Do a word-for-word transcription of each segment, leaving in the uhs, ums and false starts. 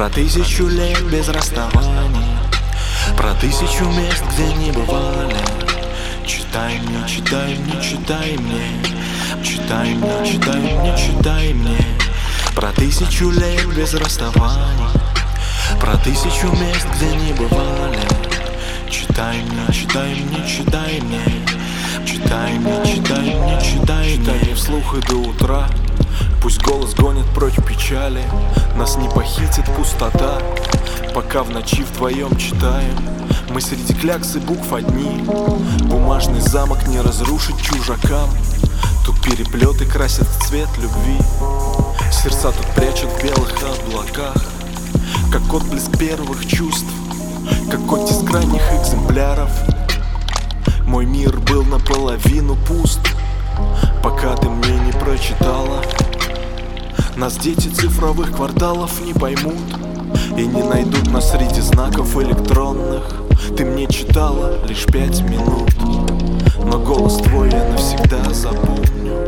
Про тысячу лет без расставаний, про тысячу мест, где не бывали. Читай мне, читай мне, читай мне, читай мне, читай мне, читай мне. Про тысячу лет без расставаний, про тысячу мест, где не бывали. Читай мне, читай мне, читай мне, читай мне, читай мне, читай мне. Читай мне вслух и до утра. Пусть голос гонит прочь печали, нас не похитит пустота. Пока в ночи вдвоем читаем, мы среди клякс и букв одни. Бумажный замок не разрушить чужакам. Тут переплеты красят в цвет любви. Сердца тут прячут в белых облаках, как отблеск первых чувств, как оттиск ранних экземпляров. Мой мир был наполовину пуст, пока ты мне не прочитала. Нас дети цифровых кварталов не поймут и не найдут нас среди знаков электронных. Ты мне читала лишь пять минут, но голос твой я навсегда запомню.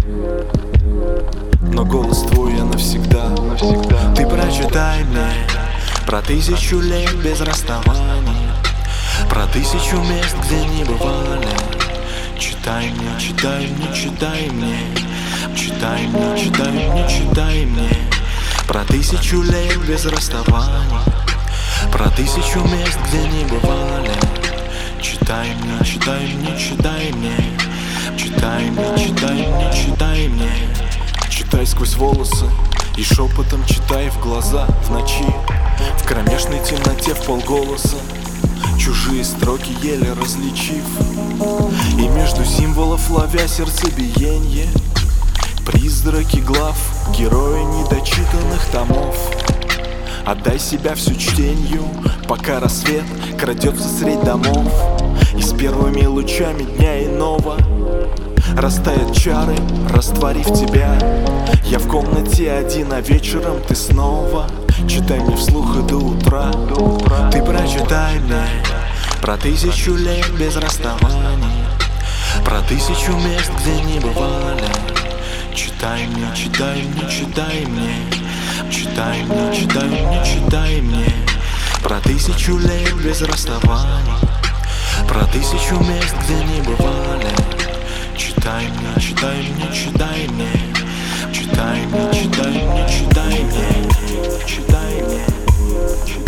Но голос твой я навсегда, навсегда. Ты прочитай мне про тысячу лет без расставаний, про тысячу мест, где не бывали. Читай мне, читай мне, читай мне, читай мне, читай мне, читай мне. Про тысячу лет без расставаний, про тысячу мест, где не бывали. Читай мне, читай мне, читай мне, читай мне, читай мне, читай мне. Читай сквозь волосы и шепотом читай в глаза в ночи, в кромешной темноте в полголоса, чужие строки еле различив. И между символов ловя сердцебиенье, призраки глав, герои недочитанных томов. Отдай себя всю чтенью, пока рассвет крадется средь домов. И с первыми лучами дня иного растают чары, растворив тебя. Я в комнате один, а вечером ты снова. Читай мне вслух и до утра. Ты прочитай мне про тысячу лет без расставаний, про тысячу мест, где не бывали. Читай мне, читай мне, читай мне, читай мне, читай мне, читай мне. Про тысячу лет без расставаний, про тысячу мест, где не бывали. Читай мне, читай мне, читай мне, читай мне, читай мне, читай мне, читай мне, читай мне.